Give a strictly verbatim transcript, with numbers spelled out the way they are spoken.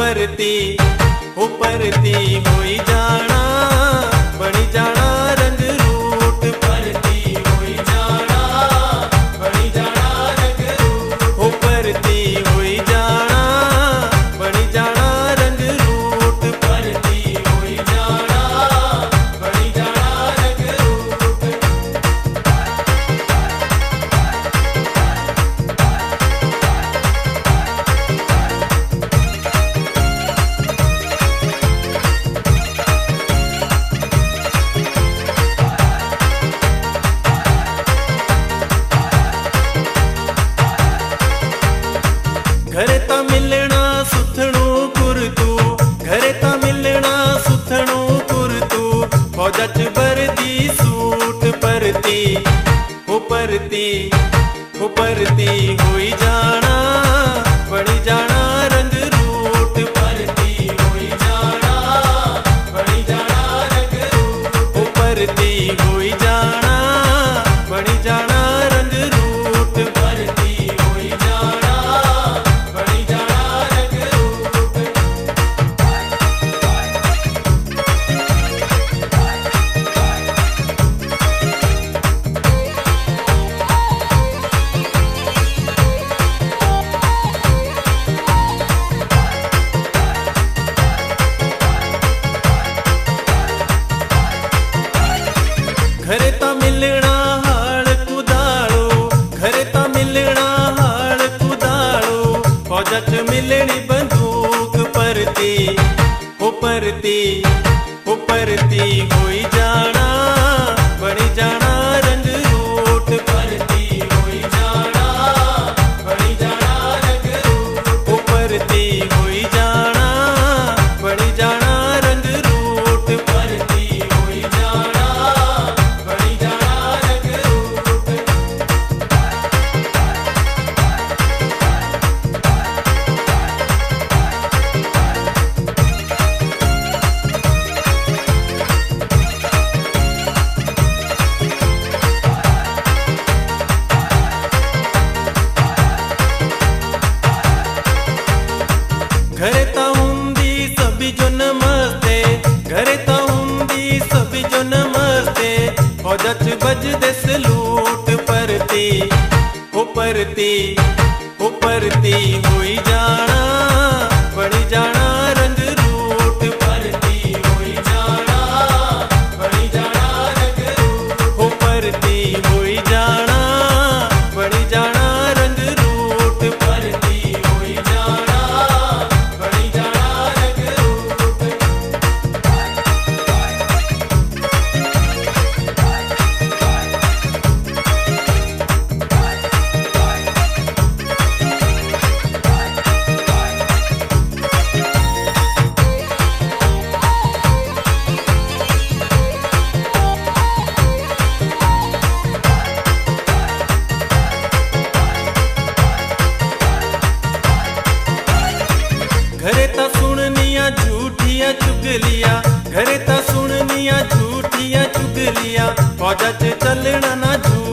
परती हो परती होई जाना बनी जाना रंग रूट परती होई जाना बनी जाना रंग रूट हो परती होई जाना बनी जाना रंग रूट परती होई जाना बनी जाना रंग रूट। घरे ता मिलना सुथणू कुरतू घरे ता मिलना सुथणू कुरतू फौजा च वर्दी सूट परती हो परती हो परती होई जाना बनी जाना रंग रूट परती होई जाना बनी जाना रंग रूट हो परती होई जाना बनी जाना रंग रूट परती होई जाना बनी जाना रंग रूट। घरे ता मिलना हाड़ कुदाड़ो घरे ता मिलना हाड़ कुदाड़ो फौजा च मिलनी बंदूक परती हो परती हो परती होई जाना बनी जाना रंग रूट परती होई जाना बनी जाना रंग रूट हो परती होई जाना बनी जाना रंग रूट परती होई जाना बनी जाना रंग रूट। घरे ता हुंदी सभी जो नमस्ते घरे ता हुंदी सभी जो नमस्ते फौजा च बजदे सलूट परती हो परती हो परती होई जाना बनी जाना रंग रूट परती होई जाना बनी जाना रंग रूट हो परती होई जाना बनी जाना रंग रूट परती होई जाना बनी जाना रंग रूट। घरे ता सुननिया झूठिया चुगलिया घरे ता सुननिया झूठिया चुगलिया फौजा च चलना ना झूठ